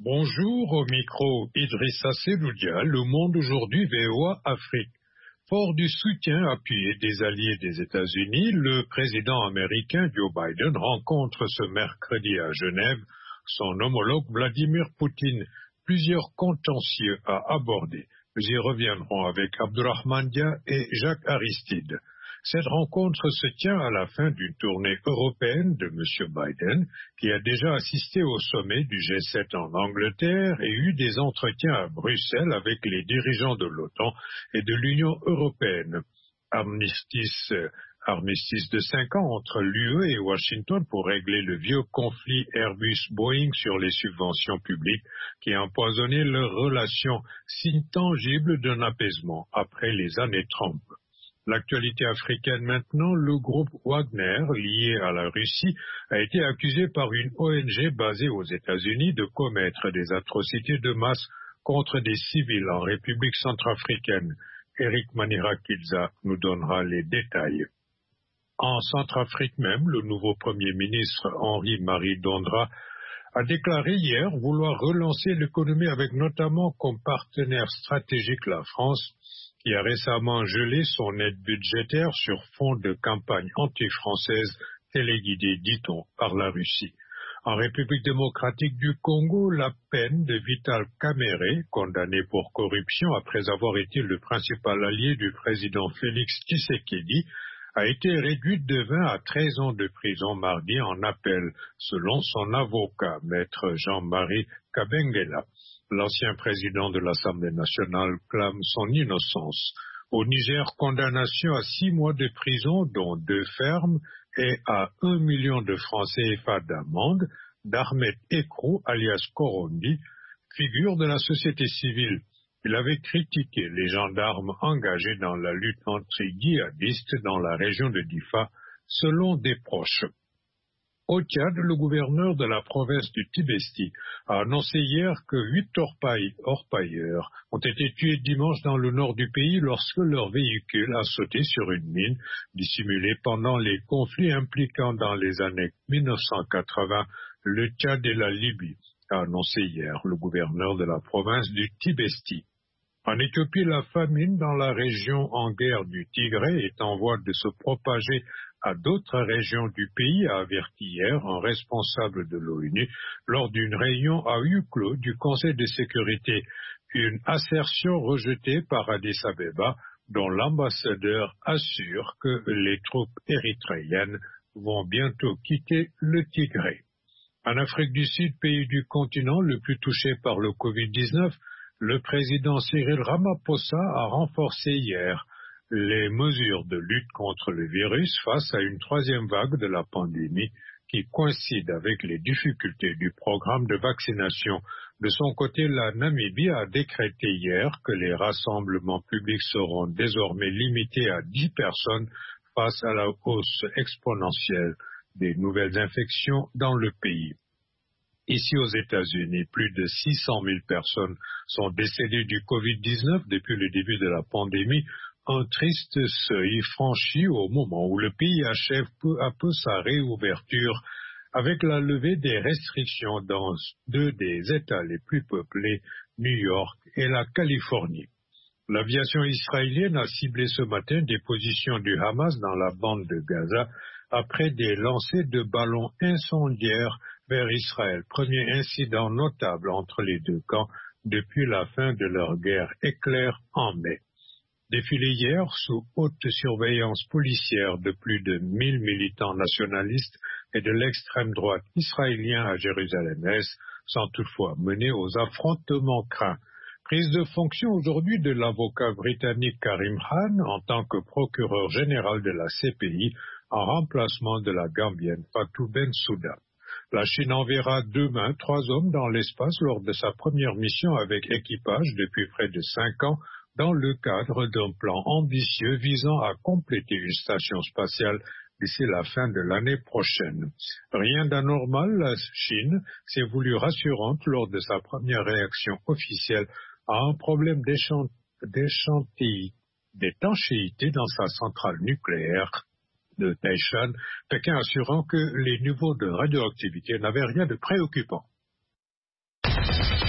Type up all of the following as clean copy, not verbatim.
Bonjour, au micro Idrissa Seloudia, Le Monde aujourd'hui, VOA Afrique. Fort du soutien appuyé des alliés des États-Unis, le président américain Joe Biden rencontre ce mercredi à Genève son homologue Vladimir Poutine. Plusieurs contentieux à aborder. Nous y reviendrons avec Abdourahmane Dia et Jacques Aristide. Cette rencontre se tient à la fin d'une tournée européenne de M. Biden, qui a déjà assisté au sommet du G7 en Angleterre et eu des entretiens à Bruxelles avec les dirigeants de l'OTAN et de l'Union européenne. Armistice de 5 ans entre l'UE et Washington pour régler le vieux conflit Airbus-Boeing sur les subventions publiques qui a empoisonné leurs relations, signe tangible d'un apaisement après les années Trump. L'actualité africaine maintenant, le groupe Wagner, lié à la Russie, a été accusé par une ONG basée aux États-Unis de commettre des atrocités de masse contre des civils en République centrafricaine. Eric Manirakilza nous donnera les détails. En Centrafrique même, le nouveau Premier ministre Henri-Marie Dondra a déclaré hier vouloir relancer l'économie avec notamment comme partenaire stratégique la France, qui a récemment gelé son aide budgétaire sur fond de campagne anti-française téléguidée, dit-on, par la Russie. En République démocratique du Congo, la peine de Vital Kamerhe, condamné pour corruption après avoir été le principal allié du président Félix Tshisekedi, a été réduite de 20 à 13 ans de prison mardi en appel, selon son avocat, maître Jean-Marie Kabengela. L'ancien président de l'Assemblée nationale clame son innocence. Au Niger, condamnation à 6 mois de prison, dont 2 fermes, et à 1 million de francs CFA d'amende d'Ahmed Ekrou, alias Korondi, figure de la société civile. Il avait critiqué les gendarmes engagés dans la lutte anti-djihadiste dans la région de Difa, selon des proches. Au Tchad, le gouverneur de la province du Tibesti a annoncé hier que 8 orpailleurs ont été tués dimanche dans le nord du pays lorsque leur véhicule a sauté sur une mine dissimulée pendant les conflits impliquant dans les années 1980 le Tchad et la Libye, a annoncé hier le gouverneur de la province du Tibesti. En Éthiopie, la famine dans la région en guerre du Tigré est en voie de se propager à d'autres régions du pays, a averti hier un responsable de l'ONU lors d'une réunion à huis clos du Conseil de sécurité, une assertion rejetée par Addis Abeba, dont l'ambassadeur assure que les troupes érythréennes vont bientôt quitter le Tigré. En Afrique du Sud, pays du continent le plus touché par le Covid-19, le président Cyril Ramaphosa a renforcé hier les mesures de lutte contre le virus face à une 3e vague de la pandémie qui coïncide avec les difficultés du programme de vaccination. De son côté, la Namibie a décrété hier que les rassemblements publics seront désormais limités à 10 personnes face à la hausse exponentielle des nouvelles infections dans le pays. Ici aux États-Unis, plus de 600 000 personnes sont décédées du Covid-19 depuis le début de la pandémie, un triste seuil franchi au moment où le pays achève peu à peu sa réouverture avec la levée des restrictions dans 2 des États les plus peuplés, New York et la Californie. L'aviation israélienne a ciblé ce matin des positions du Hamas dans la bande de Gaza après des lancers de ballons incendiaires vers Israël, premier incident notable entre les 2 camps depuis la fin de leur guerre éclair en mai. Défilé hier sous haute surveillance policière de plus de 1000 militants nationalistes et de l'extrême droite israélien à Jérusalem-Est, sans toutefois mener aux affrontements craints. Prise de fonction aujourd'hui de l'avocat britannique Karim Khan en tant que procureur général de la CPI en remplacement de la Gambienne Fatou Bensouda. La Chine enverra demain 3 hommes dans l'espace lors de sa première mission avec équipage depuis près de 5 ans dans le cadre d'un plan ambitieux visant à compléter une station spatiale d'ici la fin de l'année prochaine. Rien d'anormal, la Chine s'est voulue rassurante lors de sa première réaction officielle à un problème d'étanchéité dans sa centrale nucléaire de Taishan, Pékin assurant que les niveaux de radioactivité n'avaient rien de préoccupant.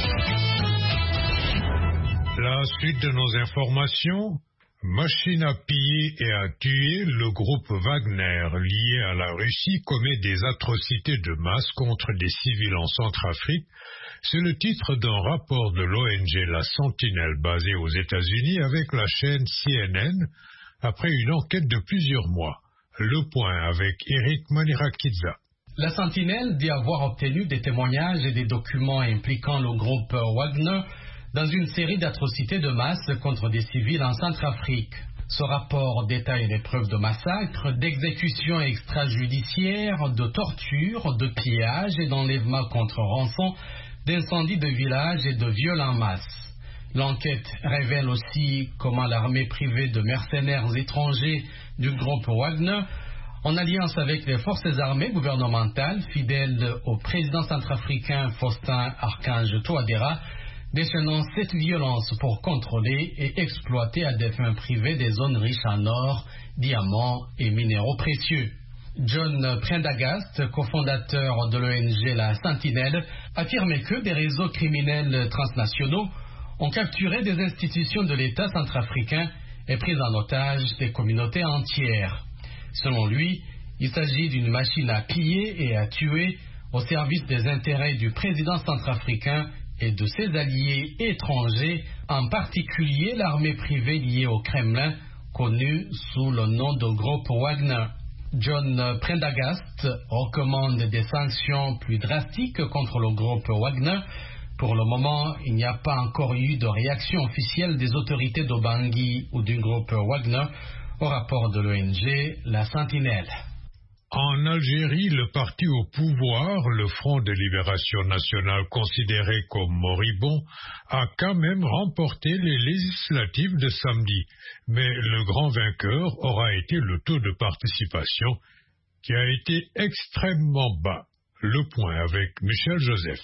La suite de nos informations, machine à piller et à tuer, le groupe Wagner lié à la Russie commet des atrocités de masse contre des civils en Centrafrique. C'est le titre d'un rapport de l'ONG La Sentinelle basée aux États-Unis avec la chaîne CNN après une enquête de plusieurs mois. Le point avec Eric Manirakidza. La Sentinelle dit avoir obtenu des témoignages et des documents impliquant le groupe Wagner dans une série d'atrocités de masse contre des civils en Centrafrique. Ce rapport détaille les preuves de massacres, d'exécutions extrajudiciaires, de tortures, de pillages et d'enlèvements contre rançon, d'incendies de villages et de viols en masse. L'enquête révèle aussi comment l'armée privée de mercenaires étrangers du groupe Wagner, en alliance avec les forces armées gouvernementales fidèles au président centrafricain Faustin Archange Touadéra, déchaînant cette violence pour contrôler et exploiter à des fins privées des zones riches en or, diamants et minéraux précieux. John Prendergast, cofondateur de l'ONG La Sentinelle, affirmait que des réseaux criminels transnationaux ont capturé des institutions de l'État centrafricain et pris en otage des communautés entières. Selon lui, il s'agit d'une machine à piller et à tuer au service des intérêts du président centrafricain et de ses alliés étrangers, en particulier l'armée privée liée au Kremlin, connue sous le nom de groupe Wagner. John Prendergast recommande des sanctions plus drastiques contre le groupe Wagner. Pour le moment, il n'y a pas encore eu de réaction officielle des autorités de Bangui ou du groupe Wagner au rapport de l'ONG La Sentinelle. En Algérie, le parti au pouvoir, le Front de Libération Nationale considéré comme moribond, a quand même remporté les législatives de samedi. Mais le grand vainqueur aura été le taux de participation qui a été extrêmement bas. Le point avec Michel Joseph.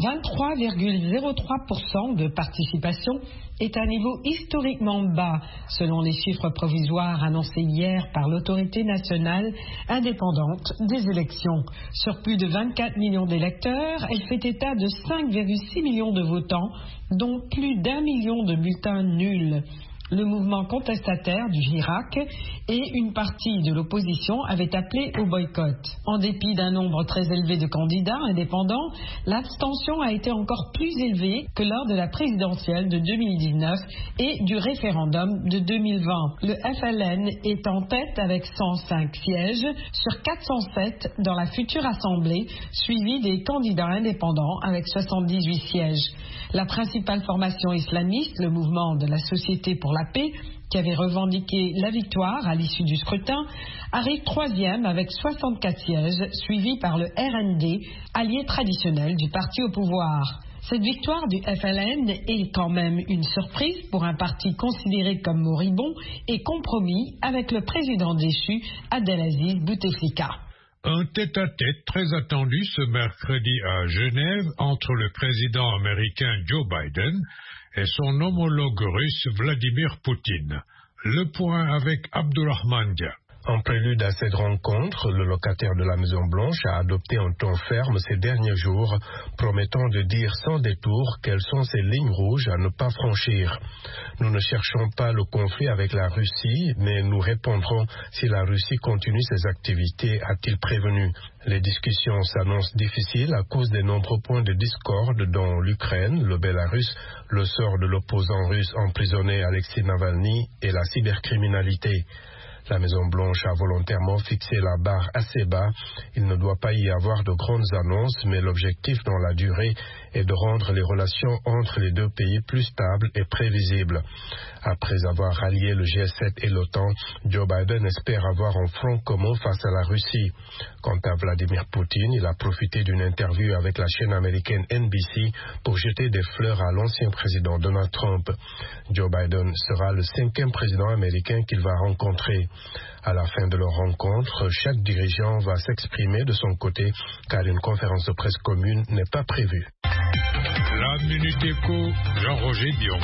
23,03% de participation est un niveau historiquement bas, selon les chiffres provisoires annoncés hier par l'autorité nationale indépendante des élections. Sur plus de 24 millions d'électeurs, elle fait état de 5,6 millions de votants, dont plus d'1 million de bulletins nuls. Le mouvement contestataire du Hirak et une partie de l'opposition avaient appelé au boycott. En dépit d'un nombre très élevé de candidats indépendants, l'abstention a été encore plus élevée que lors de la présidentielle de 2019 et du référendum de 2020. Le FLN est en tête avec 105 sièges sur 407 dans la future assemblée, suivi des candidats indépendants avec 78 sièges. La principale formation islamiste, le mouvement de la Société pour la paix, qui avait revendiqué la victoire à l'issue du scrutin, arrive troisième avec 64 sièges, suivi par le RND, allié traditionnel du parti au pouvoir. Cette victoire du FLN est quand même une surprise pour un parti considéré comme moribond et compromis avec le président déchu Abdelaziz Bouteflika. Un tête-à-tête très attendu ce mercredi à Genève entre le président américain Joe Biden et son homologue russe Vladimir Poutine. Le point avec Abdulrahman Dia. En prélude à cette rencontre, le locataire de la Maison-Blanche a adopté un ton ferme ces derniers jours, promettant de dire sans détour quelles sont ces lignes rouges à ne pas franchir. Nous ne cherchons pas le conflit avec la Russie, mais nous répondrons si la Russie continue ses activités, a-t-il prévenu. Les discussions s'annoncent difficiles à cause des nombreux points de discorde dont l'Ukraine, le Bélarus, le sort de l'opposant russe emprisonné Alexei Navalny et la cybercriminalité. La Maison-Blanche a volontairement fixé la barre assez bas. Il ne doit pas y avoir de grandes annonces, mais l'objectif dans la durée est de rendre les relations entre les deux pays plus stables et prévisibles. Après avoir rallié le G7 et l'OTAN, Joe Biden espère avoir un front commun face à la Russie. Quant à Vladimir Poutine, il a profité d'une interview avec la chaîne américaine NBC pour jeter des fleurs à l'ancien président Donald Trump. Joe Biden sera le 5e président américain qu'il va rencontrer. À la fin de leur rencontre, chaque dirigeant va s'exprimer de son côté, car une conférence de presse commune n'est pas prévue. La Minute Éco, Jean-Roger Dion.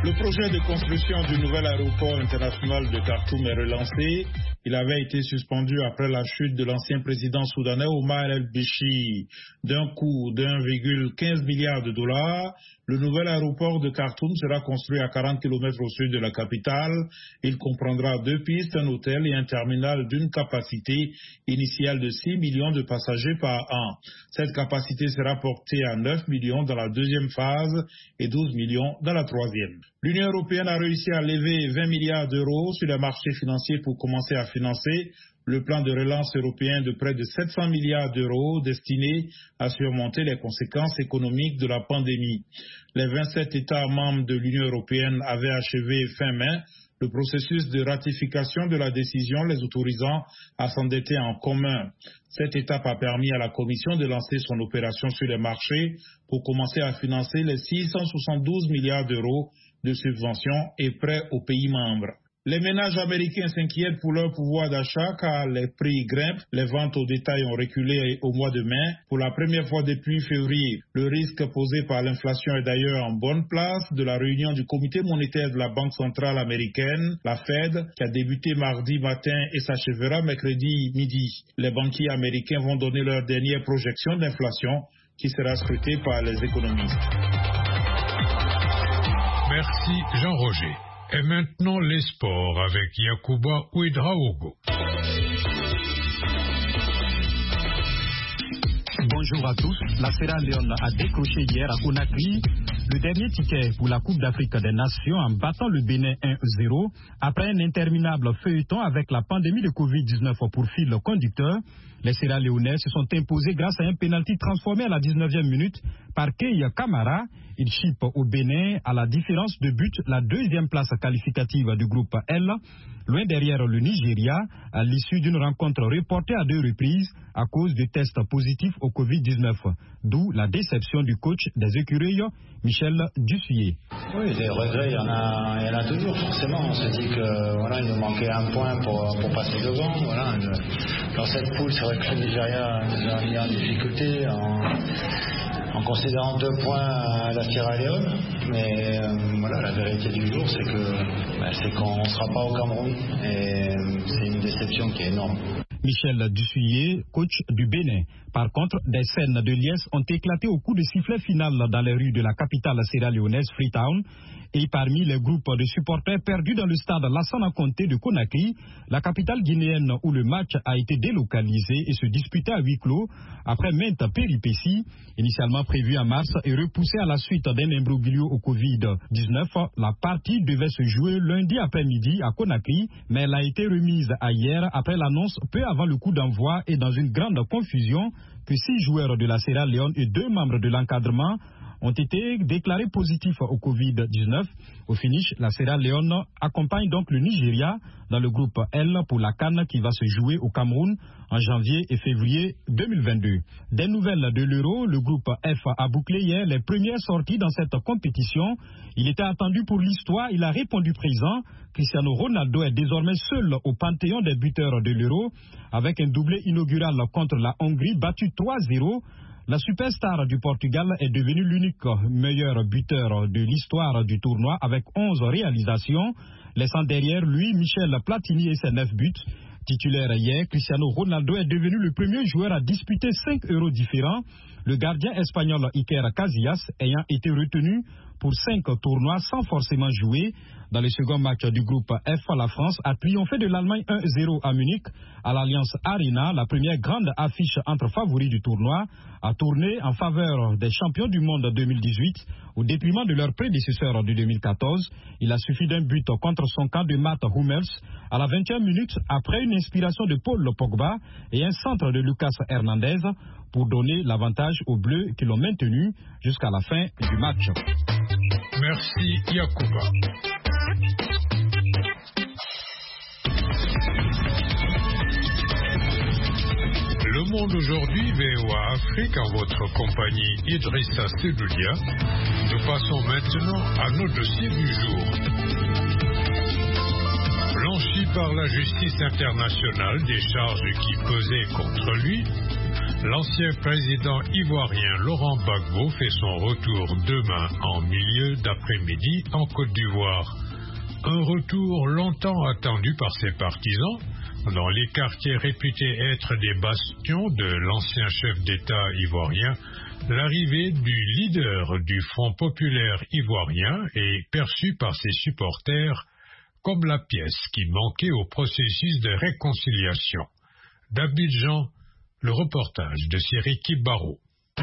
Le projet de construction du nouvel aéroport international de Khartoum est relancé. Il avait été suspendu après la chute de l'ancien président soudanais Omar el-Béchir. D'un coût de 1,15 milliard de dollars, le nouvel aéroport de Khartoum sera construit à 40 km au sud de la capitale. Il comprendra 2 pistes, un hôtel et un terminal d'une capacité initiale de 6 millions de passagers par an. Cette capacité sera portée à 9 millions dans la deuxième phase et 12 millions dans la troisième. L'Union européenne a réussi à lever 20 milliards d'euros sur les marchés financiers pour commencer à financer le plan de relance européen de près de 700 milliards d'euros destiné à surmonter les conséquences économiques de la pandémie. Les 27 États membres de l'Union européenne avaient achevé fin mai le processus de ratification de la décision les autorisant à s'endetter en commun. Cette étape a permis à la Commission de lancer son opération sur les marchés pour commencer à financer les 672 milliards d'euros de subventions et prêts aux pays membres. Les ménages américains s'inquiètent pour leur pouvoir d'achat car les prix grimpent. Les ventes au détail ont reculé au mois de mai pour la première fois depuis février. Le risque posé par l'inflation est d'ailleurs en bonne place de la réunion du comité monétaire de la Banque centrale américaine, la Fed, qui a débuté mardi matin et s'achèvera mercredi midi. Les banquiers américains vont donner leur dernière projection d'inflation qui sera scrutée par les économistes. Merci Jean-Roger. Et maintenant les sports avec Yacouba Ouedraogo. Bonjour à tous. La Sierra Leone a décroché hier à Conakry le dernier ticket pour la Coupe d'Afrique des Nations en battant le Bénin 1-0 après un interminable feuilleton avec la pandémie de Covid-19 pour fil conducteur. Les Sierra Léonais se sont imposés grâce à un pénalty transformé à la 19e minute par Kei Kamara. Il chippe au Bénin à la différence de but la deuxième place qualificative du groupe L, loin derrière le Nigeria, à l'issue d'une rencontre reportée à 2 reprises à cause de tests positifs au Covid-19. D'où la déception du coach des écureuils, Michel Dussuyer. Oui, des regrets, il y en a toujours forcément. On se dit que voilà, il nous manquait un point pour passer devant. Voilà, dans cette poule, c'est vrai que le Nigeria nous a mis en difficulté en considérant 2 points à la Sierra Leone, mais voilà, la vérité du jour, c'est qu'on ne sera pas au Cameroun, et c'est une déception qui est énorme. Michel Dussuyer, coach du Bénin. Par contre, des scènes de liesse ont éclaté au coup de sifflet final dans les rues de la capitale sierra-léonaise, Freetown. Et parmi les groupes de supporters perdus dans le stade Lassana Conté de Conakry, la capitale guinéenne où le match a été délocalisé et se disputé à huis clos après maintes péripéties, initialement prévues en mars et repoussée à la suite d'un imbroglio au Covid-19. La partie devait se jouer lundi après-midi à Conakry, mais elle a été remise à hier après l'annonce peu avant le coup d'envoi et dans une grande confusion que 6 joueurs de la Sierra Leone et 2 membres de l'encadrement ont été déclarés positifs au Covid-19. Au finish, la Sierra Leone accompagne donc le Nigeria dans le groupe L pour la CAN qui va se jouer au Cameroun en janvier et février 2022. Des nouvelles de l'Euro, le groupe F a bouclé hier les premières sorties dans cette compétition. Il était attendu pour l'histoire, il a répondu présent. Cristiano Ronaldo est désormais seul au panthéon des buteurs de l'Euro avec un doublé inaugural contre la Hongrie battu 3-0. La superstar du Portugal est devenue l'unique meilleur buteur de l'histoire du tournoi avec 11 réalisations, laissant derrière lui Michel Platini et ses 9 buts. Titulaire hier, Cristiano Ronaldo est devenu le premier joueur à disputer 5 euros différents, le gardien espagnol Iker Casillas ayant été retenu pour 5 tournois sans forcément jouer. Dans le second match du groupe F, la France a triomphé de l'Allemagne 1-0 à Munich à l'Allianz Arena. La première grande affiche entre favoris du tournoi a tourné en faveur des champions du monde 2018 au détriment de leur prédécesseur de 2014. Il a suffi d'un but contre son camp de Mats Hummels à la 20e minute après une inspiration de Paul Pogba et un centre de Lucas Hernandez pour donner l'avantage aux Bleus qui l'ont maintenu jusqu'à la fin du match. Merci Yacouba. Le Monde aujourd'hui, VOA Afrique, en votre compagnie Idrissa Seloulia. Nous passons maintenant à nos dossiers du jour. Blanchi par la justice internationale des charges qui pesaient contre lui, L'ancien président ivoirien Laurent Gbagbo fait son retour demain en milieu d'après-midi en Côte d'Ivoire. Un retour longtemps attendu par ses partisans. Dans les quartiers réputés être des bastions de l'ancien chef d'État ivoirien, l'arrivée du leader du Front populaire ivoirien est perçue par ses supporters comme la pièce qui manquait au processus de réconciliation. D'Abidjan, le reportage de Siriki Baro.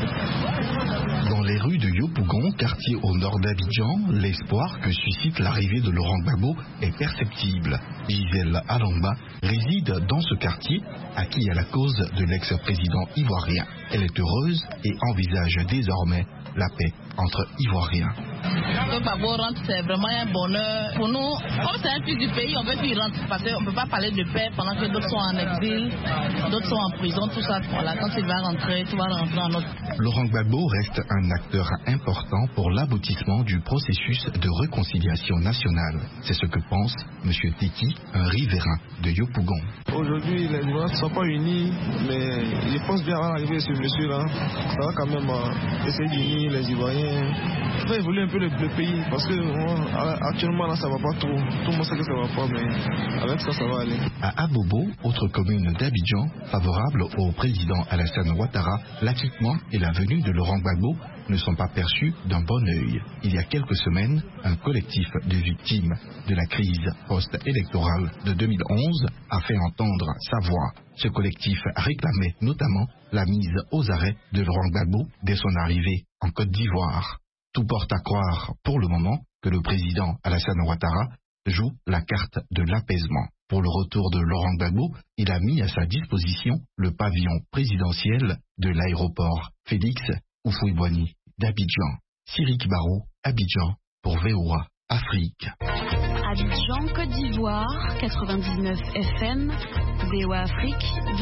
Dans les rues de Yopougon, quartier au nord d'Abidjan, l'espoir que suscite l'arrivée de Laurent Gbagbo est perceptible. Gisèle Alamba réside dans ce quartier, acquis à la cause de l'ex-président ivoirien. Elle est heureuse et envisage désormais la paix entre Ivoiriens. Que Gbagbo rentre, c'est vraiment un bonheur pour nous. Comme c'est un fils du pays, on veut qu'il rentre parce qu'on ne peut pas parler de paix pendant que d'autres sont en exil, d'autres sont en prison, tout ça. Voilà, quand il va rentrer, tout va rentrer en notre. Laurent Gbagbo reste un acteur important pour l'aboutissement du processus de réconciliation nationale. C'est ce que pense M. Teki, un riverain de Yopougon. Aujourd'hui, les Ivoiriens ne sont pas unis, mais je pense bien à l'arrivée de ce monsieur-là. Ça va quand même essayer d'unir les Ivoiriens. Il va évoluer un peu le pays, parce que actuellement là ça va pas trop. Tout le monde sait que ça va pas, mais avec ça va aller. À Abobo, autre commune d'Abidjan, favorable au président Alassane Ouattara, l'acquittement et la venue de Laurent Gbagbo ne sont pas perçus d'un bon œil. Il y a quelques semaines, un collectif de victimes de la crise post-électorale de 2011 a fait entendre sa voix. Ce collectif réclamait notamment la mise aux arrêts de Laurent Gbagbo dès son arrivée en Côte d'Ivoire. Tout porte à croire, pour le moment, que le président Alassane Ouattara joue la carte de l'apaisement. Pour le retour de Laurent Gbagbo, il a mis à sa disposition le pavillon présidentiel de l'aéroport Félix Houphouët-Boigny d'Abidjan. Siriki Baro, Abidjan, pour VOA Afrique. Abidjan, Côte d'Ivoire, 99 FM, VOA Afrique,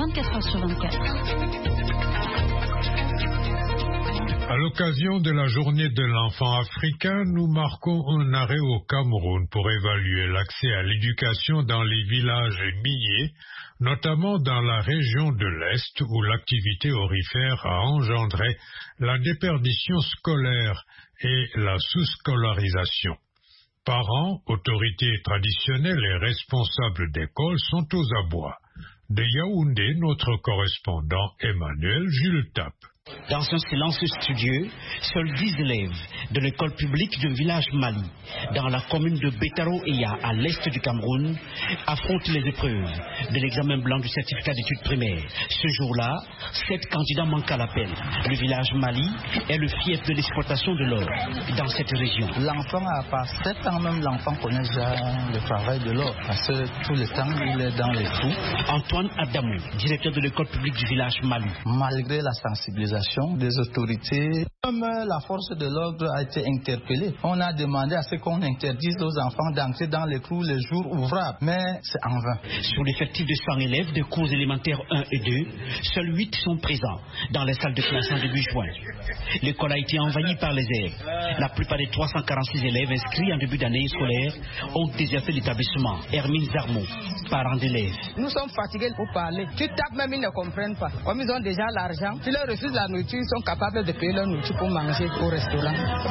24h/24. À l'occasion de la journée de l'enfant africain, nous marquons un arrêt au Cameroun pour évaluer l'accès à l'éducation dans les villages miniers, notamment dans la région de l'Est où l'activité aurifère a engendré la déperdition scolaire et la sous-scolarisation. Parents, autorités traditionnelles et responsables d'écoles sont aux abois. De Yaoundé, notre correspondant Emmanuel Jules Tap. Dans un silence studieux, seuls 10 élèves de l'école publique du village Mali, dans la commune de Betaro-Eya, à l'est du Cameroun, affrontent les épreuves de l'examen blanc du certificat d'études primaires. Ce jour-là, 7 candidats manquent à l'appel. Le village Mali est le fief de l'exploitation de l'or dans cette région. L'enfant, à part 7 ans même, l'enfant connaît déjà le travail de l'or, parce que tout le temps, il est dans les trous. Antoine Adamou, directeur de l'école publique du village Mali. Malgré la sensibilisation des autorités, comme la force de l'ordre a été interpellée, on a demandé à ce qu'on interdise aux enfants d'entrer dans les cours les jours ouvrables, mais c'est en vain. Sur l'effectif de 100 élèves de cours élémentaires 1 et 2, seuls 8 sont présents dans les salles de classe en début juin. L'école a été envahie par les airs. La plupart des 346 élèves inscrits en début d'année scolaire ont déserté l'établissement. Hermine Zarmo, parent d'élèves. Nous sommes fatigués pour parler. Tu tapes même, ils ne comprennent pas. Comme ils ont déjà l'argent, tu leur refuses la nourriture, ils sont capables de payer leur nourriture pour manger au restaurant.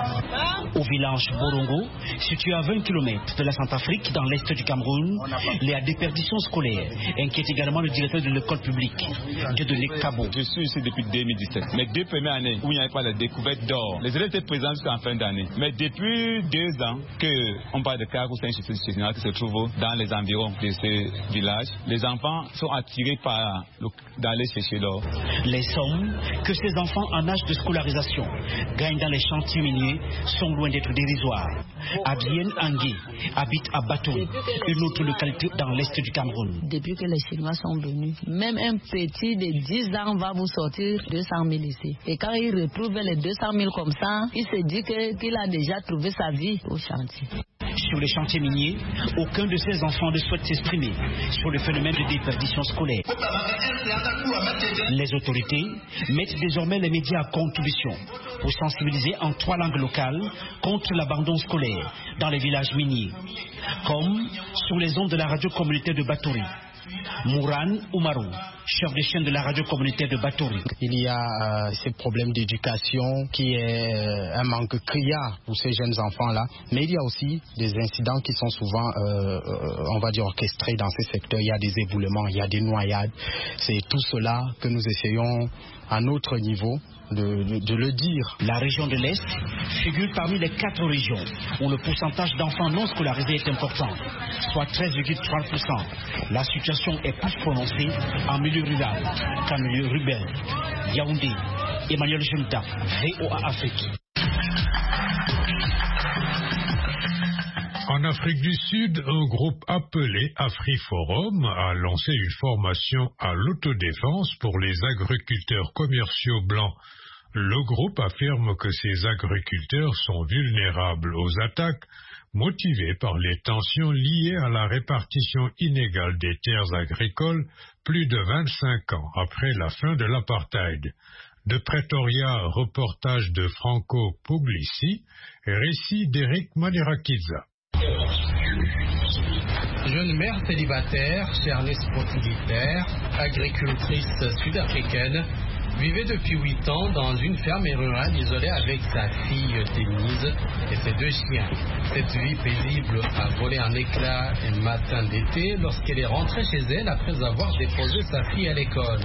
Au village Borongo, situé à 20 km de la Centrafrique, dans l'est du Cameroun, la déperdition scolaire inquiète également le directeur de l'école publique, Dieudonné Kabo. Je suis ici depuis 2017. Mais 2 premières années où il n'y avait pas de découverte d'or, les élèves étaient présents jusqu'en fin d'année. Mais depuis 2 ans qu'on parle de Karou, c'est un institut général qui se trouve dans les environs de ce village, les enfants sont attirés par d'aller chercher l'or. Les sommes que ces enfants en âge de scolarisation gagnent dans les chantiers miniers sont loin d'être dérisoires. Abienne Angui habite à Batouri, une autre localité dans l'est du Cameroun. Depuis que les Chinois sont venus, même un petit de 10 ans va vous sortir 200 000 ici. Et quand il retrouve les 200 000 comme ça, il se dit qu'il a déjà trouvé sa vie au chantier. Sur les chantiers miniers, aucun de ces enfants ne souhaite s'exprimer sur le phénomène de déperdition scolaire. Les autorités mettent désormais les médias à contribution pour sensibiliser en 3 langues locales contre l'abandon scolaire dans les villages miniers, comme sur les ondes de la radio communautaire de Batouri. Mouran Oumarou, chef de chaîne de la radio communautaire de Batouri. Il y a ce problème d'éducation qui est un manque criard pour ces jeunes enfants-là, mais il y a aussi des incidents qui sont souvent, on va dire, orchestrés dans ces secteurs. Il y a des éboulements, il y a des noyades. C'est tout cela que nous essayons à notre niveau de le dire. La région de l'Est figure parmi les 4 régions où le pourcentage d'enfants non scolarisés est important, soit 13,3%. La situation est plus prononcée en milieu rural qu'en milieu urbain. Yaoundé, Emmanuel Junta, VOA Afrique. En Afrique du Sud, un groupe appelé AfriForum a lancé une formation à l'autodéfense pour les agriculteurs commerciaux blancs. Le groupe affirme que ces agriculteurs sont vulnérables aux attaques, motivés par les tensions liées à la répartition inégale des terres agricoles plus de 25 ans après la fin de l'apartheid. De Pretoria, reportage de Franco Puglisi et récit d'Eric Madirakiza. Jeune mère célibataire, Charles Potgieter, agricultrice sud-africaine, vivait depuis 8 ans dans une ferme rurale isolée avec sa fille Denise et ses 2 chiens. Cette vie paisible a volé en éclats un matin d'été lorsqu'elle est rentrée chez elle après avoir déposé sa fille à l'école.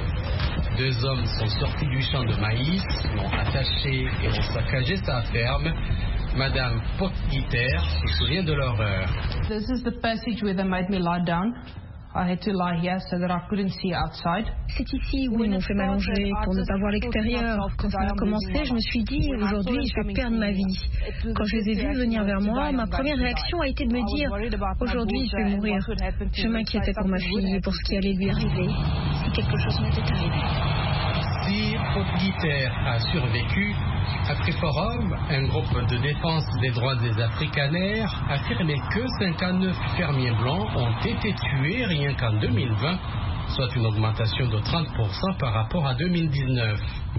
2 hommes sont sortis du champ de maïs, l'ont attachée et ont saccagé sa ferme. Madame Potgieter se souvient de l'horreur. This is the passage where they made me lie down. I had to lie here so that I couldn't see outside. C'est ici où ils m'ont fait m'allonger pour ne pas voir l'extérieur. Quand ça a commencé, je me suis dit, aujourd'hui, je vais perdre ma vie. Quand je les ai vus venir vers moi, ma première réaction a été de me dire, aujourd'hui, je vais mourir. Je m'inquiétais pour ma fille et pour ce qui allait lui arriver, si quelque chose m'était arrivé. Si Potgieter a survécu, AfriForum, un groupe de défense des droits des Afrikaners, affirmait que 59 fermiers blancs ont été tués rien qu'en 2020, soit une augmentation de 30% par rapport à 2019.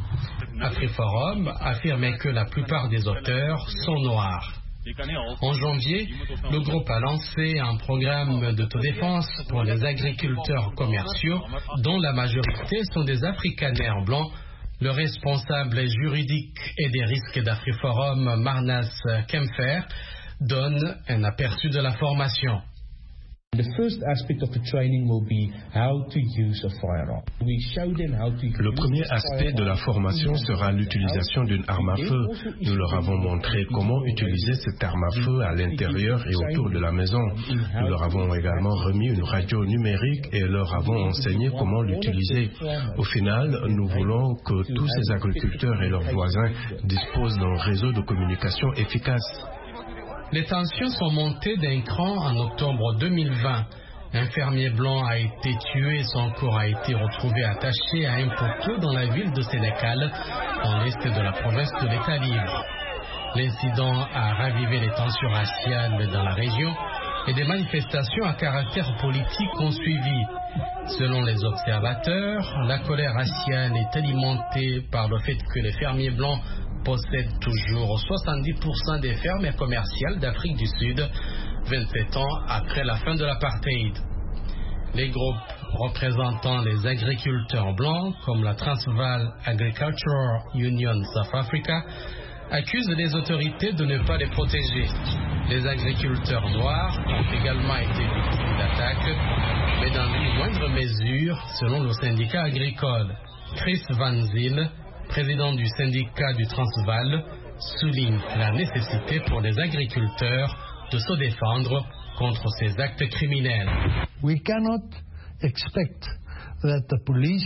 AfriForum affirmait que la plupart des auteurs sont noirs. En janvier, le groupe a lancé un programme d'autodéfense pour les agriculteurs commerciaux, dont la majorité sont des Afrikaners blancs. Le responsable juridique et des risques d'AfriForum, Marnas Kempfer, donne un aperçu de la formation. The first aspect of the training will be how to use a firearm. We show them how to use. Le premier aspect de la formation sera l'utilisation d'une arme à feu. Nous leur avons montré comment utiliser cette arme à feu à l'intérieur et autour de la maison. Nous leur avons également remis une radio numérique et leur avons enseigné comment l'utiliser. Au final, nous voulons que tous ces agriculteurs et leurs voisins disposent d'un réseau de communication efficace. Les tensions sont montées d'un cran en octobre 2020. Un fermier blanc a été tué, son corps a été retrouvé attaché à un poteau dans la ville de Sénégal, dans l'est de la province de l'État libre. L'incident a ravivé les tensions raciales dans la région et des manifestations à caractère politique ont suivi. Selon les observateurs, la colère raciale est alimentée par le fait que les fermiers blancs possèdent toujours 70% des fermes commerciales d'Afrique du Sud, 27 ans après la fin de l'apartheid. Les groupes représentant les agriculteurs blancs, comme la Transvaal Agricultural Union South Africa, accusent les autorités de ne pas les protéger. Les agriculteurs noirs ont également été victimes d'attaques, mais dans une moindre mesure, selon le syndicat agricole. Chris Van Zyl, président du syndicat du Transvaal, souligne la nécessité pour les agriculteurs de se défendre contre ces actes criminels. We cannot expect that the police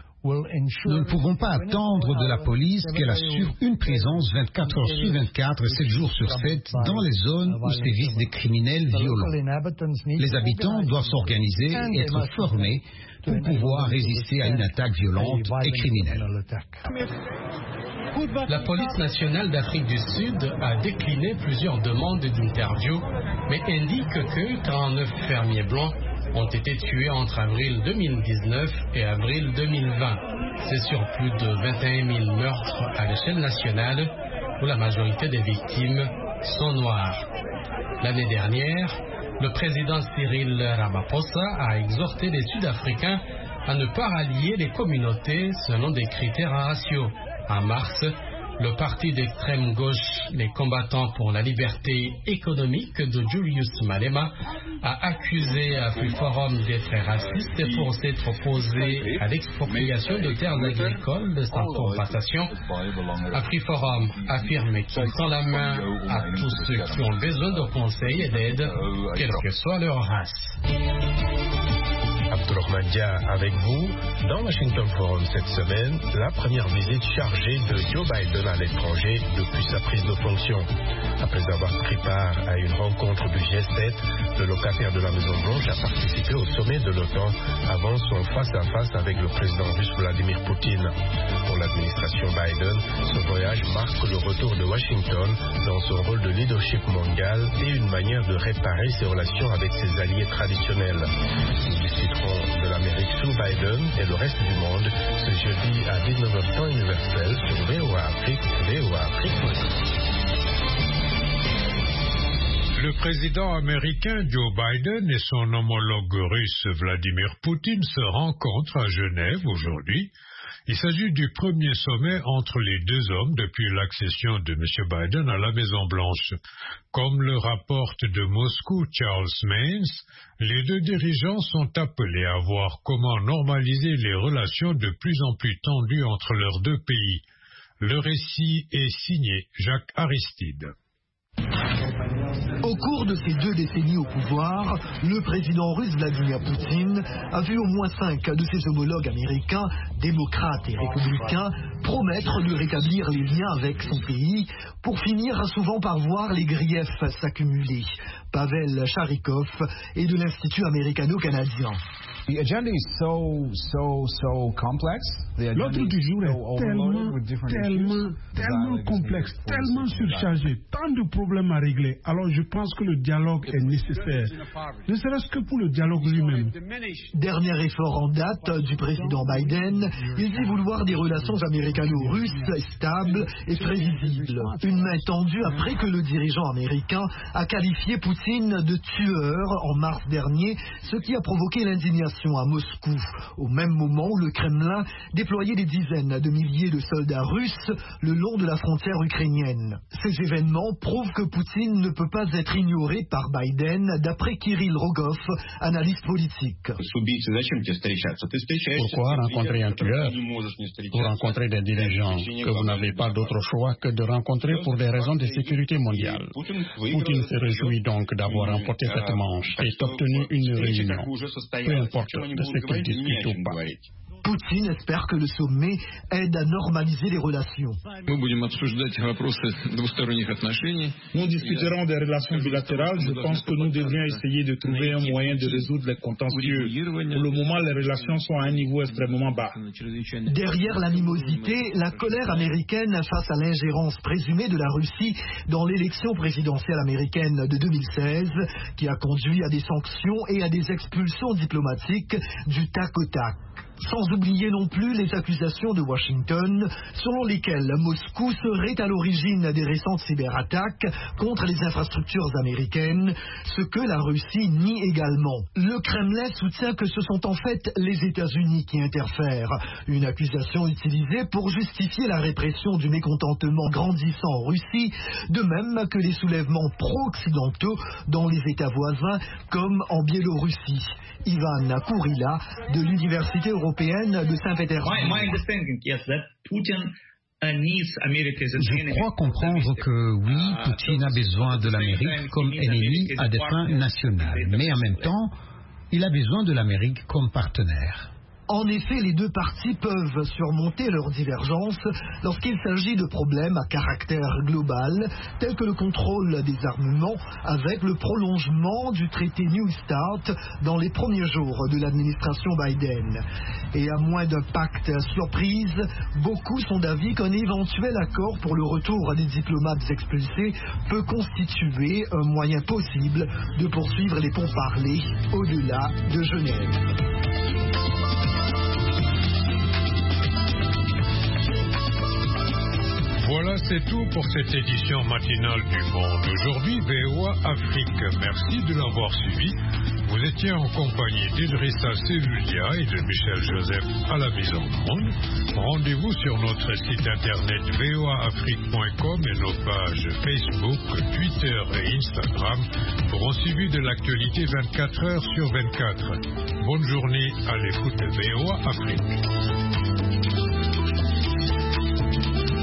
Nous ne pouvons pas attendre de la police qu'elle assure une présence 24 heures sur 24 et 7 jours sur 7 dans les zones où sévissent des criminels violents. Les habitants doivent s'organiser et être formés pour pouvoir résister à une attaque violente et criminelle. La police nationale d'Afrique du Sud a décliné plusieurs demandes d'interview, mais indique que 39 fermiers blancs ont été tués entre avril 2019 et avril 2020. C'est sur plus de 21 000 meurtres à l'échelle nationale, où la majorité des victimes sont noires. L'année dernière, Le président Cyril Ramaphosa a exhorté les Sud-Africains à ne pas rallier les communautés selon des critères à ratio. En mars, le parti d'extrême gauche, les combattants pour la liberté économique de Julius Malema, a accusé AfriForum d'être raciste pour s'être opposé à l'expropriation de terres agricoles sans compensation. AfriForum affirme qu'il tend la main à tous ceux qui ont besoin de conseils et d'aide, quelle que soit leur race. Abdulrahman Dia avec vous. Dans Washington Forum cette semaine, la première visite chargée de Joe Biden à l'étranger depuis sa prise de fonction. Après avoir pris part à une rencontre du G7, le locataire de la Maison-Blanche a participé au sommet de l'OTAN avant son face-à-face avec le président russe Vladimir Poutine. Pour l'administration Biden, ce voyage marque le retour de Washington dans son rôle de leadership mondial et une manière de réparer ses relations avec ses alliés traditionnels. Nous discuterons de l'Amérique sous Biden et le reste du monde ce jeudi à 19h temps universel sur VOA Afrique, VOA Afrique. Le président américain Joe Biden et son homologue russe Vladimir Poutine se rencontrent à Genève aujourd'hui. Il s'agit du premier sommet entre les deux hommes depuis l'accession de M. Biden à la Maison-Blanche. Comme le rapporte de Moscou Charles Mains, les deux dirigeants sont appelés à voir comment normaliser les relations de plus en plus tendues entre leurs deux pays. Le récit est signé Jacques Aristide. Au cours de ces 2 décennies au pouvoir, le président russe Vladimir Poutine a vu au moins 5 de ses homologues américains, démocrates et républicains, promettre de rétablir les liens avec son pays pour finir souvent par voir les griefs s'accumuler. Pavel Charikov est de l'Institut américano-canadien. L'ordre du jour est tellement complexe, tellement surchargé, tant de problèmes à régler. Alors je pense que le dialogue est nécessaire, ne serait-ce que pour le dialogue lui-même. Dernier effort en date du président Biden, il dit vouloir des relations américano-russes stables et prévisibles. Une main tendue après que le dirigeant américain a qualifié Poutine de tueur en mars dernier, ce qui a provoqué l'indignation à Moscou, au même moment où le Kremlin déployait des dizaines de milliers de soldats russes le long de la frontière ukrainienne. Ces événements prouvent que Poutine ne peut pas être ignoré par Biden, d'après Kirill Rogov, analyste politique. Pourquoi rencontrer un tueur? Pour rencontrer des dirigeants que vous n'avez pas d'autre choix que de rencontrer pour des raisons de sécurité mondiale. Poutine se réjouit donc d'avoir remporté cette manche et obtenu une réunion. Peu importe de ce qu'il discute ou pas. Poutine espère que le sommet aide à normaliser les relations. Nous discuterons des relations bilatérales. Je pense que nous devrions essayer de trouver un moyen de résoudre les contentieux. Pour le moment, les relations sont à un niveau extrêmement bas. Derrière l'animosité, la colère américaine face à l'ingérence présumée de la Russie dans l'élection présidentielle américaine de 2016, qui a conduit à des sanctions et à des expulsions diplomatiques du tac au tac. Sans oublier non plus les accusations de Washington, selon lesquelles Moscou serait à l'origine des récentes cyberattaques contre les infrastructures américaines, ce que la Russie nie également. Le Kremlin soutient que ce sont en fait les États-Unis qui interfèrent, une accusation utilisée pour justifier la répression du mécontentement grandissant en Russie, de même que les soulèvements pro-occidentaux dans les États voisins comme en Biélorussie. Ivan Kourila de l'Université européenne de Saint-Pétersbourg. Je crois comprendre que oui, Poutine a besoin de l'Amérique comme ennemi à des fins nationales, mais en même temps, il a besoin de l'Amérique comme partenaire. En effet, les deux parties peuvent surmonter leurs divergences lorsqu'il s'agit de problèmes à caractère global, tels que le contrôle des armements avec le prolongement du traité New Start dans les premiers jours de l'administration Biden. Et à moins d'un pacte surprise, beaucoup sont d'avis qu'un éventuel accord pour le retour des diplomates expulsés peut constituer un moyen possible de poursuivre les pourparlers au-delà de Genève. Voilà, c'est tout pour cette édition matinale du Monde. Aujourd'hui, VOA Afrique. Merci de l'avoir suivi. Vous étiez en compagnie d'Idrissa Selulia et de Michel Joseph à la mise en onde. Rendez-vous sur notre site internet voaafrique.com et nos pages Facebook, Twitter et Instagram pour un suivi de l'actualité 24 heures sur 24. Bonne journée à l'écoute de VOA Afrique.